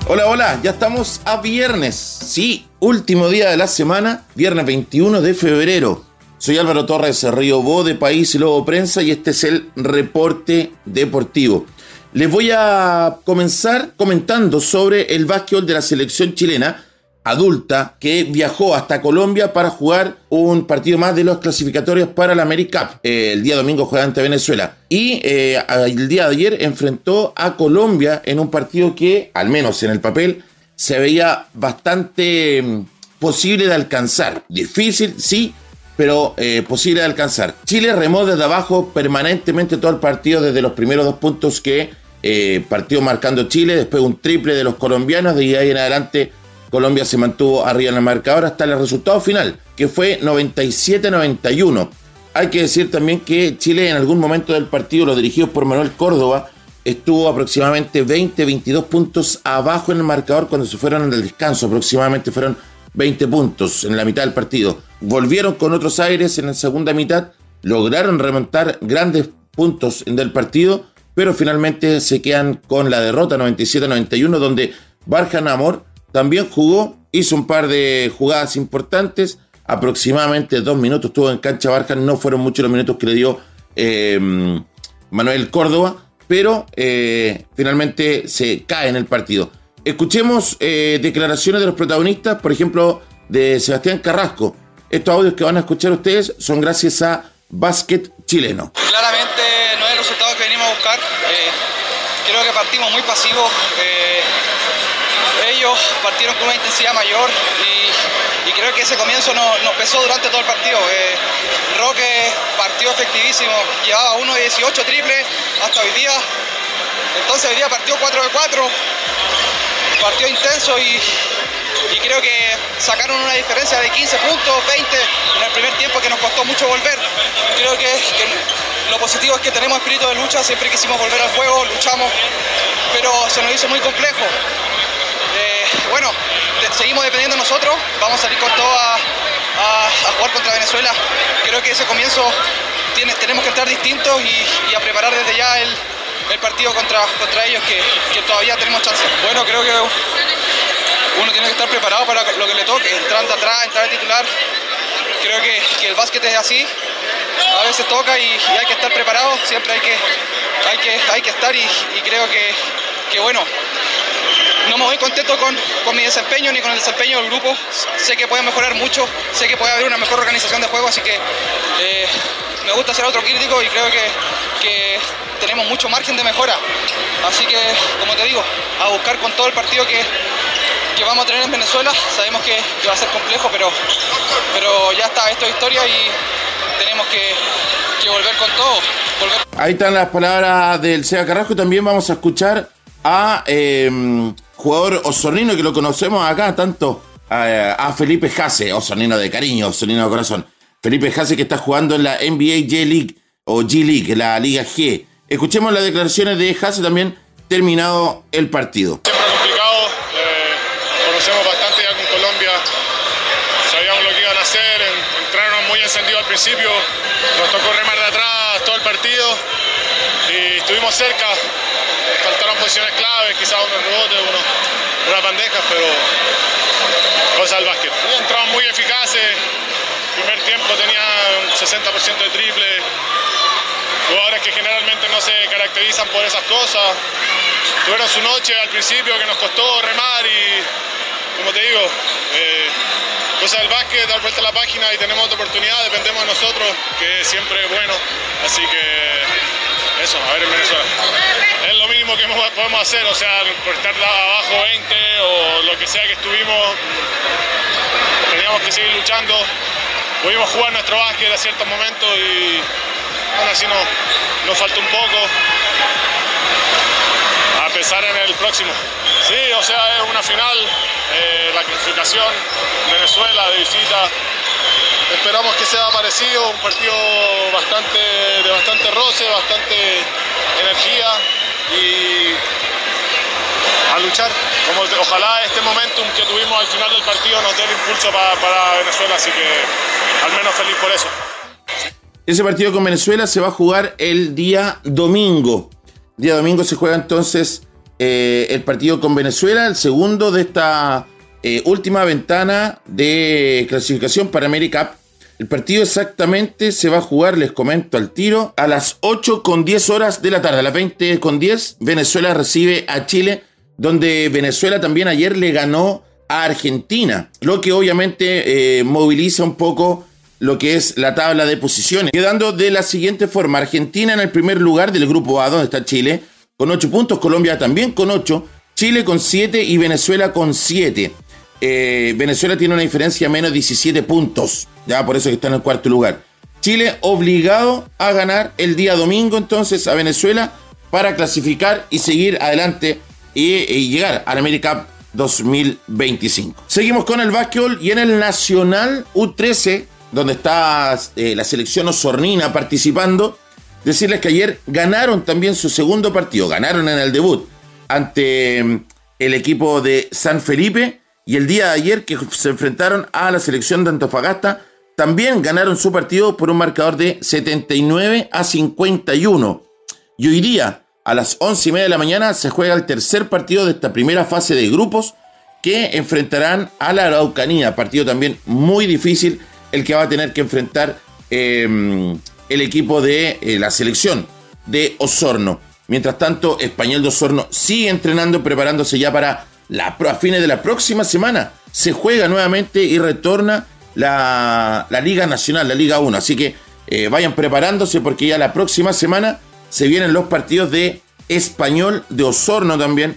Hola, hola, ya estamos a viernes, sí, último día de la semana, viernes 21 de febrero. Soy Álvaro Torres, Río Bo de País y Lobo Prensa y este es el reporte deportivo. Les voy a comenzar comentando sobre el básquetbol de la selección chilena adulta que viajó hasta Colombia para jugar un partido más de los clasificatorios para la AmeriCup. El día domingo juega ante Venezuela y el día de ayer enfrentó a Colombia en un partido que, al menos en el papel, se veía bastante posible de alcanzar. Difícil, sí, pero posible de alcanzar. Chile remó desde abajo permanentemente todo el partido desde los primeros 2 puntos que partió marcando Chile, después un triple de los colombianos, de ahí en adelante Colombia se mantuvo arriba en el marcador hasta el resultado final, que fue 97-91. Hay que decir también que Chile en algún momento del partido, los dirigidos por Manuel Córdoba, estuvo aproximadamente 20-22 puntos abajo en el marcador cuando se fueron al descanso. Aproximadamente fueron 20 puntos en la mitad del partido. Volvieron con otros aires en la segunda mitad, lograron remontar grandes puntos del partido, pero finalmente se quedan con la derrota 97-91, donde Barjan Amor también jugó, hizo un par de jugadas importantes, aproximadamente 2 minutos estuvo en cancha Barjan, no fueron muchos los minutos que le dio Manuel Córdoba, pero finalmente se cae en el partido. Escuchemos declaraciones de los protagonistas, por ejemplo, de Sebastián Carrasco. Estos audios que van a escuchar ustedes son gracias a Básquet Chileno. Claramente no es el resultado que venimos a buscar, creo que partimos muy pasivos. Ellos partieron con una intensidad mayor y creo que ese comienzo nos pesó durante todo el partido. Roque partió efectivísimo, llevaba 1 de 18 triples hasta hoy día. Entonces hoy día partió 4 de 4, partió intenso y creo que sacaron una diferencia de 15 puntos, 20 en el primer tiempo que nos costó mucho volver. Creo que lo positivo es que tenemos espíritu de lucha, siempre quisimos volver al juego, luchamos, pero se nos hizo muy complejo. Bueno, seguimos dependiendo de nosotros, vamos a salir con todo a jugar contra Venezuela. Creo que ese comienzo tenemos que estar distintos y a preparar desde ya el partido contra ellos, que todavía tenemos chance. Bueno, creo que uno tiene que estar preparado para lo que le toque, entrando atrás, entrar de titular. Creo que el básquet es así, a veces toca y hay que estar preparado, siempre hay que estar y creo que bueno, no me voy contento con mi desempeño ni con el desempeño del grupo. Sé que puede mejorar mucho, sé que puede haber una mejor organización de juego, así que me gusta ser autocrítico y creo que tenemos mucho margen de mejora. Así que, como te digo, a buscar con todo el partido que vamos a tener en Venezuela. Sabemos que va a ser complejo, pero ya está, esto es historia y tenemos que volver con todo. Ahí están las palabras del Seba Carrasco. También vamos a escuchar a jugador osornino que lo conocemos acá tanto, a Felipe Jase, osornino de cariño, osornino de corazón. Felipe Jase, que está jugando en la NBA J-League o G-League, la Liga G. Escuchemos las declaraciones de Jase también terminado el partido. Siempre complicado, conocemos bastante ya con Colombia, sabíamos lo que iban a hacer, entraron muy encendidos al principio, nos tocó remar de atrás todo el partido y estuvimos cerca. Faltaron posiciones claves, quizás unos rebotes, unas bandejas, pero cosas del básquet. Entraban muy eficaces, primer tiempo tenían 60% de triple, jugadores que generalmente no se caracterizan por esas cosas. Tuvieron su noche al principio que nos costó remar y, como te digo, cosas del básquet, dar vuelta a la página y tenemos otra oportunidad, dependemos de nosotros, que siempre es bueno, así que eso, a ver en Venezuela. Es lo mínimo que podemos hacer, o sea, por estar abajo 20 o lo que sea que estuvimos, teníamos que seguir luchando. Pudimos jugar nuestro básquet a ciertos momentos y aún así nos falta un poco. A pensar en el próximo. Sí, o sea, es una final, la clasificación, Venezuela de visita. Esperamos que sea parecido, un partido de bastante roce, bastante energía y a luchar. Ojalá este momentum que tuvimos al final del partido nos dé el impulso para Venezuela, así que al menos feliz por eso. Ese partido con Venezuela se va a jugar el día domingo. Día domingo se juega entonces el partido con Venezuela, el segundo de esta última ventana de clasificación para AmeriCup. El partido exactamente se va a jugar, les comento al tiro, a las 8:10 de la tarde, a las 20:10, Venezuela recibe a Chile, donde Venezuela también ayer le ganó a Argentina, lo que obviamente moviliza un poco lo que es la tabla de posiciones, quedando de la siguiente forma: Argentina en el primer lugar del grupo A, donde está Chile, con 8 puntos, Colombia también con 8, Chile con 7 y Venezuela con 7. Venezuela tiene una diferencia de menos 17 puntos, ya por eso que está en el cuarto lugar. Chile obligado a ganar el día domingo entonces a Venezuela para clasificar y seguir adelante y llegar al AmeriCup 2025. Seguimos con el básquetbol y en el Nacional U13, donde está la selección osornina participando. Decirles que ayer ganaron también su segundo partido, ganaron en el debut ante el equipo de San Felipe. Y el día de ayer que se enfrentaron a la selección de Antofagasta, también ganaron su partido por un marcador de 79-51. Y hoy día, a las 11:30 de la mañana, se juega el tercer partido de esta primera fase de grupos que enfrentarán a la Araucanía. Partido también muy difícil el que va a tener que enfrentar el equipo de la selección de Osorno. Mientras tanto, Español de Osorno sigue entrenando, preparándose ya para a fines de la próxima semana. Se juega nuevamente y retorna la Liga Nacional, la Liga 1. Así que vayan preparándose porque ya la próxima semana se vienen los partidos de Español de Osorno también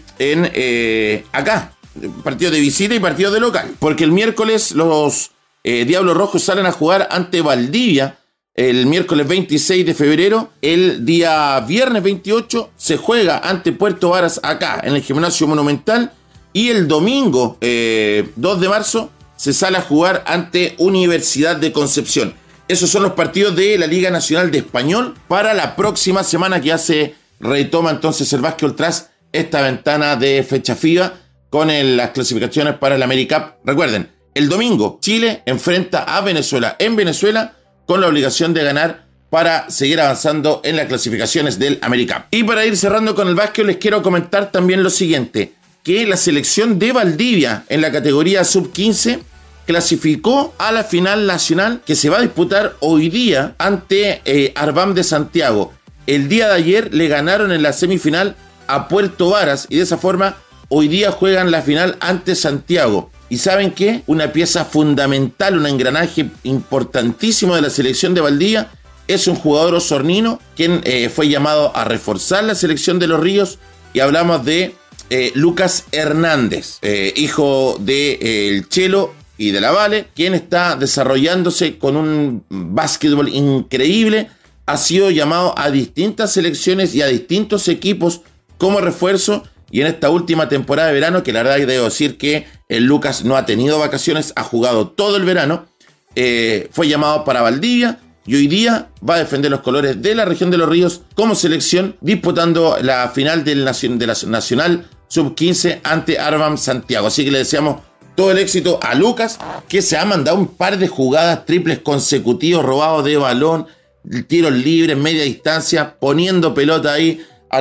acá. Partido de visita y partido de local. Porque el miércoles los Diablos Rojos salen a jugar ante Valdivia. El miércoles 26 de febrero, el día viernes 28, se juega ante Puerto Varas acá, en el Gimnasio Monumental. Y el domingo 2 de marzo se sale a jugar ante Universidad de Concepción. Esos son los partidos de la Liga Nacional de Español para la próxima semana, que ya se retoma entonces el básquetbol tras esta ventana de fecha FIBA con las clasificaciones para el AmeriCup. Recuerden, el domingo Chile enfrenta a Venezuela en Venezuela con la obligación de ganar para seguir avanzando en las clasificaciones del AmeriCup. Y para ir cerrando con el básquetbol, les quiero comentar también lo siguiente: que la selección de Valdivia en la categoría sub-15 clasificó a la final nacional que se va a disputar hoy día ante Arbam de Santiago. El día de ayer le ganaron en la semifinal a Puerto Varas y de esa forma hoy día juegan la final ante Santiago. ¿Y saben qué? Una pieza fundamental, un engranaje importantísimo de la selección de Valdivia es un jugador osornino quien fue llamado a reforzar la selección de Los Ríos, y hablamos de Lucas Hernández, hijo de el Chelo y de la Vale, quien está desarrollándose con un básquetbol increíble. Ha sido llamado a distintas selecciones y a distintos equipos como refuerzo, y en esta última temporada de verano, que la verdad debo decir que el Lucas no ha tenido vacaciones, ha jugado todo el verano, fue llamado para Valdivia y hoy día va a defender los colores de la región de Los Ríos como selección, disputando la final de la Nacional Sub-15 ante Arbam Santiago. Así que le deseamos todo el éxito a Lucas, que se ha mandado un par de jugadas triples consecutivos, robados de balón, tiros libres, media distancia, poniendo pelota ahí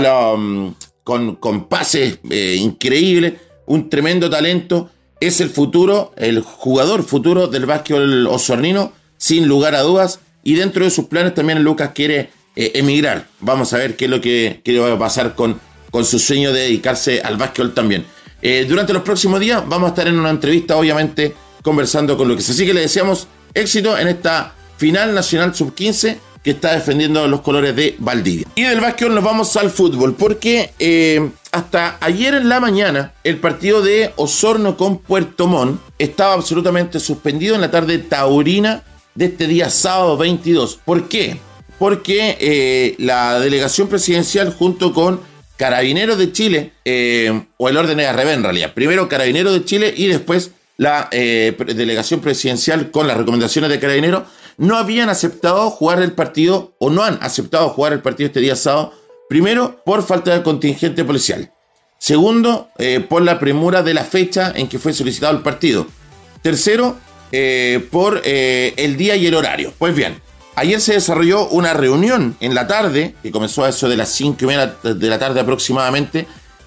con pases increíbles, un tremendo talento. Es el futuro, el jugador futuro del básquetbol osornino, sin lugar a dudas. Y dentro de sus planes también Lucas quiere emigrar. Vamos a ver qué es lo que va a pasar con su sueño de dedicarse al básquetbol también. Durante los próximos días vamos a estar en una entrevista, obviamente, conversando con Lucas. Así que le deseamos éxito en esta final nacional sub-15 que está defendiendo los colores de Valdivia. Y del básquetbol nos vamos al fútbol, porque hasta ayer en la mañana el partido de Osorno con Puerto Montt estaba absolutamente suspendido en la tarde taurina de este día sábado 22. ¿Por qué? Porque la delegación presidencial junto con Carabineros de Chile, o el orden es al revés en realidad, primero Carabineros de Chile y después la delegación presidencial con las recomendaciones de Carabineros, no habían aceptado jugar el partido, o no han aceptado jugar el partido este día sábado, primero por falta de contingente policial, segundo por la premura de la fecha en que fue solicitado el partido, tercero por el día y el horario. Pues bien, ayer se desarrolló una reunión en la tarde, que comenzó a eso de las 5:30 de la tarde aproximadamente,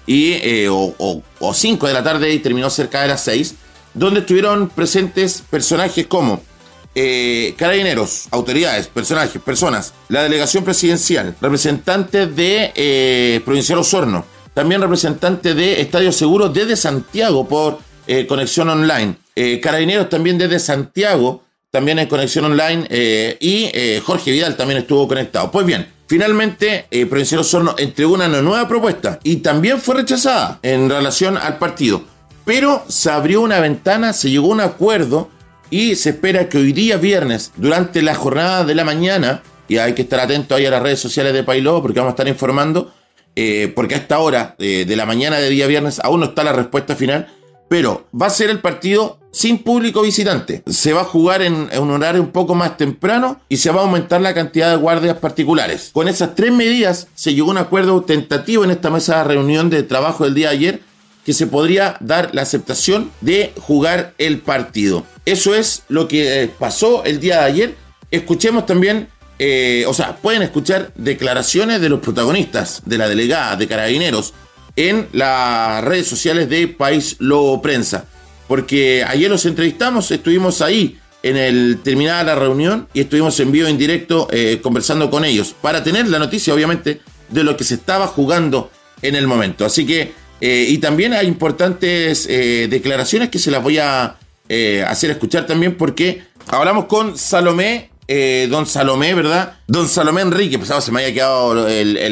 o 5 de la tarde y terminó cerca de las 6, donde estuvieron presentes personajes como carabineros, autoridades, personajes, personas, la delegación presidencial, representantes de Provincial Osorno, también representantes de Estadio Seguro desde Santiago por conexión online, carabineros también desde Santiago, también en conexión online, y Jorge Vidal también estuvo conectado. Pues bien, finalmente Provincial Osorno entregó una nueva propuesta y también fue rechazada en relación al partido, pero se abrió una ventana, se llegó a un acuerdo y se espera que hoy día viernes, durante la jornada de la mañana, y hay que estar atento ahí a las redes sociales de País Lobo porque vamos a estar informando, porque a esta hora de la mañana de día viernes aún no está la respuesta final, pero va a ser el partido sin público visitante. Se va a jugar en un horario un poco más temprano y se va a aumentar la cantidad de guardias particulares. Con esas 3 medidas se llegó a un acuerdo tentativo en esta mesa de reunión de trabajo del día de ayer, que se podría dar la aceptación de jugar el partido. Eso es lo que pasó el día de ayer. Escuchemos también, pueden escuchar declaraciones de los protagonistas, de la delegada de Carabineros, en las redes sociales de País Lobo Prensa. Porque ayer los entrevistamos, estuvimos ahí terminada la reunión y estuvimos en vivo, en directo, conversando con ellos, para tener la noticia, obviamente, de lo que se estaba jugando en el momento. Así que y también hay importantes declaraciones que se las voy a hacer escuchar también, porque hablamos con Salomé, don Salomé, ¿verdad? Don Salomé Enrique, pues se me había quedado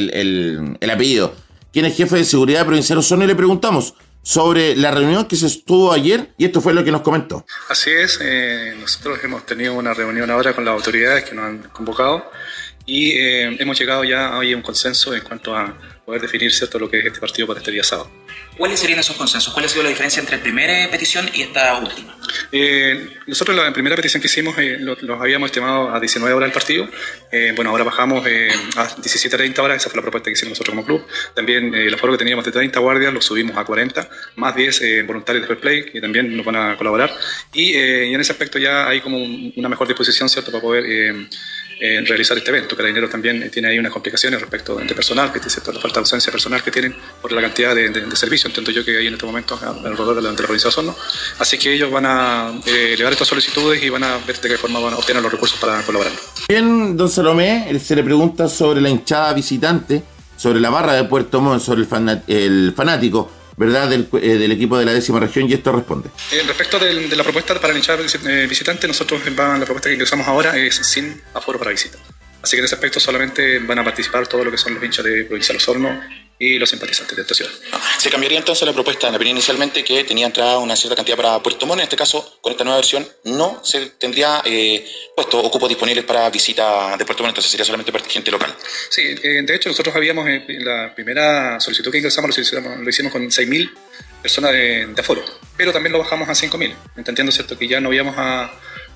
el apellido, quien es jefe de seguridad provincial Osorno, y le preguntamos sobre la reunión que se estuvo ayer, y esto fue lo que nos comentó. Así es, nosotros hemos tenido una reunión ahora con las autoridades que nos han convocado y hemos llegado ya hoy a un consenso en cuanto a poder definir, ¿cierto?, lo que es este partido para este día sábado. ¿Cuáles serían esos consensos? ¿Cuál ha sido la diferencia entre la primera petición y esta última? Nosotros la primera petición que hicimos los habíamos estimado a 19 horas el partido. Ahora bajamos a 17:30 horas, esa fue la propuesta que hicimos nosotros como club. También el aforo que teníamos de 30 guardias lo subimos a 40, más 10 voluntarios de fair play que también nos van a colaborar. Y en ese aspecto ya hay como una mejor disposición, ¿cierto?, para poder realizar este evento. Carabineros también tiene ahí unas complicaciones respecto de personal, que ¿cierto?, la falta de ausencia personal que tienen por la cantidad de servicio, entiendo yo, que hay en este momento alrededor de la provincia de Osorno. Así que ellos van a elevar estas solicitudes y van a ver de qué forma van a obtener los recursos para colaborar. Bien, don Salomé, se le pregunta sobre la hinchada visitante, sobre la barra de Puerto Montt, sobre el fanático, ¿verdad?, del equipo de la 10ª región, y esto responde. Respecto de la propuesta para la hinchada visitante, nosotros la propuesta que ingresamos ahora es sin aforo para visita. Así que en ese aspecto solamente van a participar todo lo que son los hinchas de Provincial Osorno y los simpatizantes de esta ciudad. ¿Se cambiaría entonces la propuesta? La opinión inicialmente que tenía entrada una cierta cantidad para Puerto Montt, en este caso, con esta nueva versión, no se tendría puesto o cupos disponibles para visita de Puerto Montt, entonces sería solamente para gente local. Sí, de hecho nosotros habíamos, la primera solicitud que ingresamos lo hicimos con 6.000 personas de aforo, pero también lo bajamos a 5.000, entendiendo, ¿cierto?, que ya no íbamos a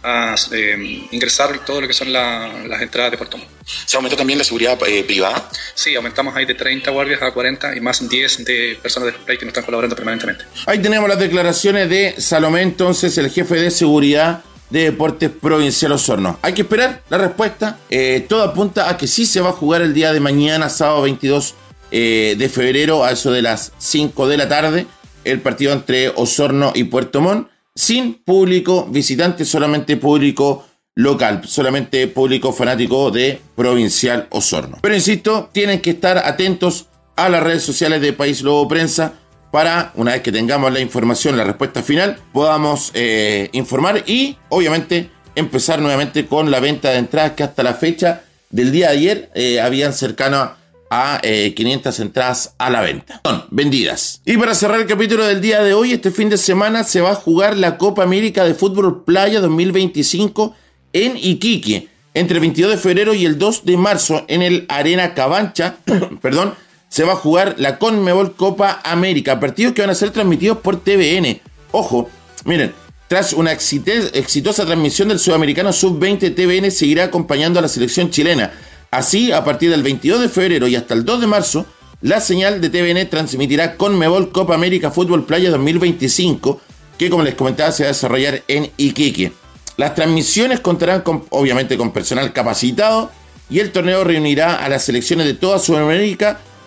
ingresar todo lo que son las entradas de Puerto Montt. ¿Se aumentó también la seguridad privada? Sí, aumentamos ahí de 30 guardias a 40 y más 10 de personas de play que nos están colaborando permanentemente. Ahí tenemos las declaraciones de Salomé, entonces, el jefe de seguridad de Deportes Provincial Osorno. Hay que esperar la respuesta. Todo apunta a que sí se va a jugar el día de mañana, sábado 22 de febrero, a eso de las 5 de la tarde, el partido entre Osorno y Puerto Montt, sin público visitante, solamente público local, solamente público fanático de Provincial Osorno. Pero insisto, tienen que estar atentos a las redes sociales de País Lobo Prensa para, una vez que tengamos la información, la respuesta final, podamos informar y, obviamente, empezar nuevamente con la venta de entradas, que hasta la fecha del día de ayer habían cercano a 500 entradas a la venta. Son vendidas. Y para cerrar el capítulo del día de hoy, este fin de semana se va a jugar la Copa América de Fútbol Playa 2025 en Iquique, entre el 22 de febrero y el 2 de marzo en el Arena Cabancha, se va a jugar la Conmebol Copa América, partidos que van a ser transmitidos por TVN. Ojo, miren, tras una exitosa transmisión del Sudamericano Sub-20, TVN seguirá acompañando a la selección chilena. Así, a partir del 22 de febrero y hasta el 2 de marzo, la señal de TVN transmitirá Conmebol Copa América Fútbol Playa 2025, que, como les comentaba, se va a desarrollar en Iquique. Las transmisiones contarán obviamente con personal capacitado, y el torneo reunirá a las selecciones de toda Sudamérica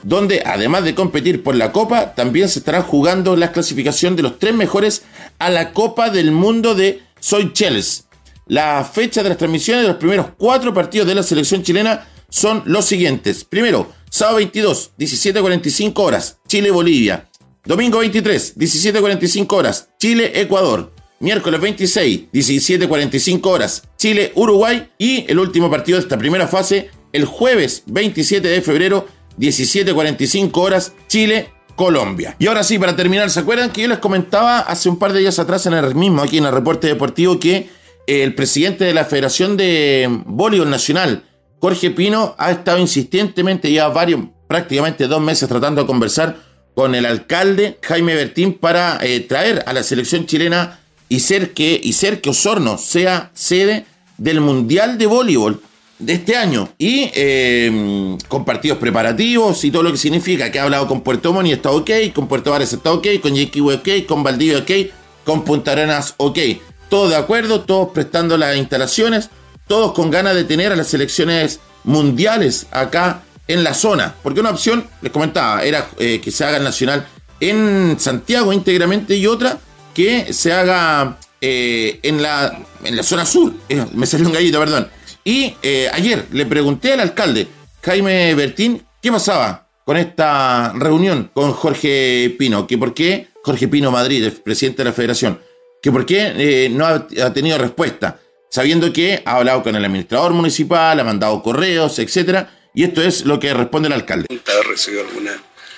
donde además de competir por la Copa, también se estará jugando la clasificación de los 3 mejores a la Copa del Mundo de Seychelles. La fecha de las transmisiones de los primeros 4 partidos de la selección chilena son los siguientes. Primero, sábado 22, 17:45 horas, Chile-Bolivia. Domingo 23, 17:45 horas, Chile-Ecuador. Miércoles 26, 17:45 horas, Chile-Uruguay. Y el último partido de esta primera fase, el jueves 27 de febrero, 17:45 horas, Chile-Colombia. Y ahora sí, para terminar, ¿se acuerdan que yo les comentaba hace un par de días atrás aquí en el reporte deportivo, que el presidente de la Federación de Voleibol Nacional, Jorge Pino, ha estado insistentemente ya prácticamente 2 meses tratando de conversar con el alcalde Jaime Bertín para traer a la selección chilena y ser que Osorno sea sede del Mundial de Voleibol de este año, y con partidos preparativos y todo lo que significa, que ha hablado con Puerto Montt y está ok, con Puerto Varas está ok, con Yiquihue ok, con Valdivia ok, con Punta Arenas ok, todos de acuerdo, todos prestando las instalaciones, todos con ganas de tener a las selecciones mundiales acá en la zona, porque una opción, les comentaba, era que se haga el nacional en Santiago íntegramente, y otra que se haga en la zona sur. Me salió un gallito, perdón. Y ayer le pregunté al alcalde Jaime Bertín qué pasaba con esta reunión con Jorge Pino, que por qué Jorge Pino Madrid, el presidente de la federación, que por qué no ha tenido respuesta, sabiendo que ha hablado con el administrador municipal, ha mandado correos, etcétera, y esto es lo que responde el alcalde. ¿Ha recibido alguna?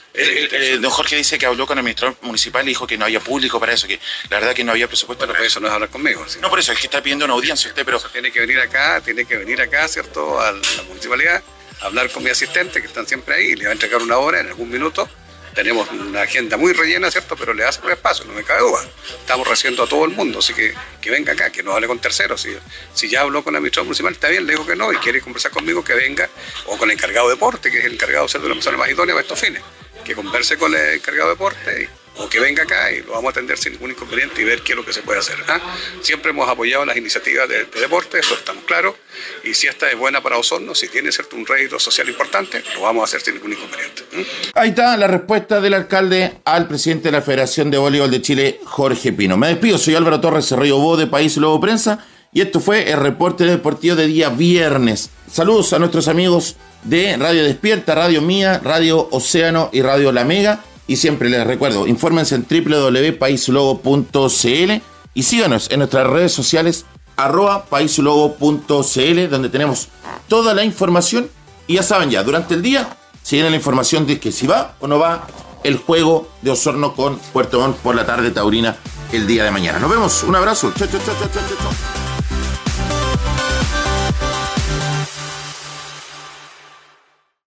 Don Jorge dice que habló con el administrador municipal y dijo que no había público para eso, que la verdad que no había presupuesto. Bueno, eso no es hablar conmigo. ¿Sí? No, por eso, es que está pidiendo una audiencia usted, pero... Tiene que venir acá, ¿cierto?, a la municipalidad, a hablar con mi asistente, que están siempre ahí, le va a entregar una hora en algún minuto. Tenemos una agenda muy rellena, ¿cierto?, pero le hace un espacio, no me cabe duda. Estamos recibiendo a todo el mundo, así que venga acá, que no hable con terceros. Si ya habló con el administrador municipal, está bien, le dijo que no, y quiere conversar conmigo, que venga, o con el encargado de deporte, que es el encargado de ser de la persona más idónea para estos fines, que converse con el encargado de deporte, o que venga acá y lo vamos a atender sin ningún inconveniente y ver qué es lo que se puede hacer. Siempre hemos apoyado las iniciativas de deporte, eso estamos claros, y si esta es buena para Osorno, si tiene cierto un rédito social importante, lo vamos a hacer sin ningún inconveniente. Ahí está la respuesta del alcalde al presidente de la Federación de Voleibol de Chile, Jorge Pino. Me despido, soy Álvaro Torres Cerrillo Bo de País Lobo Prensa, y esto fue el reporte deportivo de día viernes. Saludos a nuestros amigos de Radio Despierta, Radio Mía, Radio Océano y Radio La Mega. Y siempre les recuerdo, infórmense en www.paislogo.cl y síganos en nuestras redes sociales @paislogo.cl, donde tenemos toda la información. Y ya saben, durante el día se viene la información de que si va o no va el juego de Osorno con Puerto Montt por la tarde taurina el día de mañana. Nos vemos, un abrazo. Chau, chau, chau, chau, chau, chau.